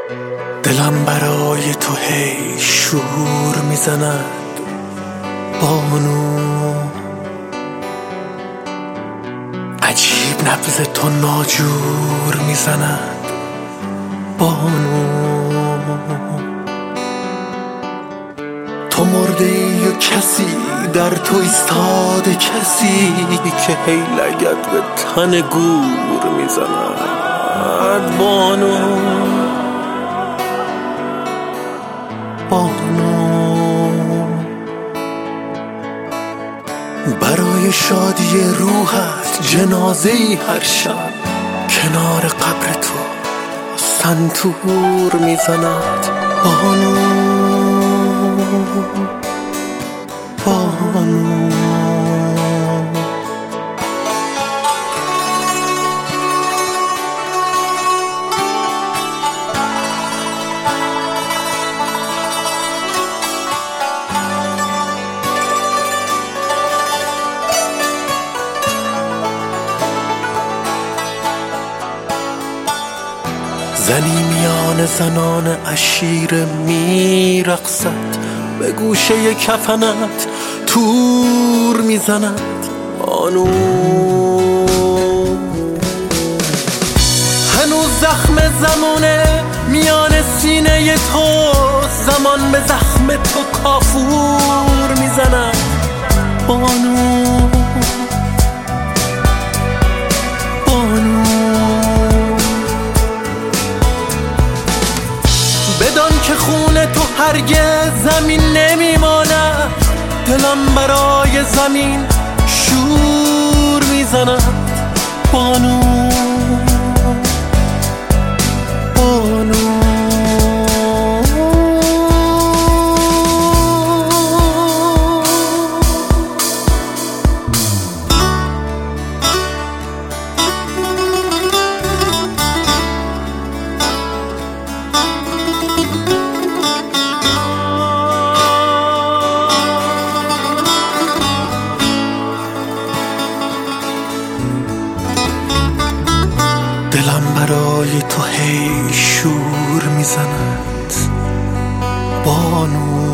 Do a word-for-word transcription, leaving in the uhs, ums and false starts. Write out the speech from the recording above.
دلم برای تو هی شور میزند بانو، عجیب نبض تو ناجور میزند بانو. تو مرده ای و کسی در تو ایستاده، کسی که هی لگد به تن گور میزند بانو بانو. برای شادی روحت جنازه ای هر شب کنار قبر تو سنتور میزند بانو بانو. زنی میان زنان عشیره میرقصد، به گوشه کفنت تور میزند بانو. هنوز زخم زمانه میان سینه تو، زمان به زخم تو کافور میزند بانو بانو. بدان که خون تو هرگز زمین نمیماند، دلم برای زمین شور میزند بانو بانو. دلم برای تو هی شور میزند بانو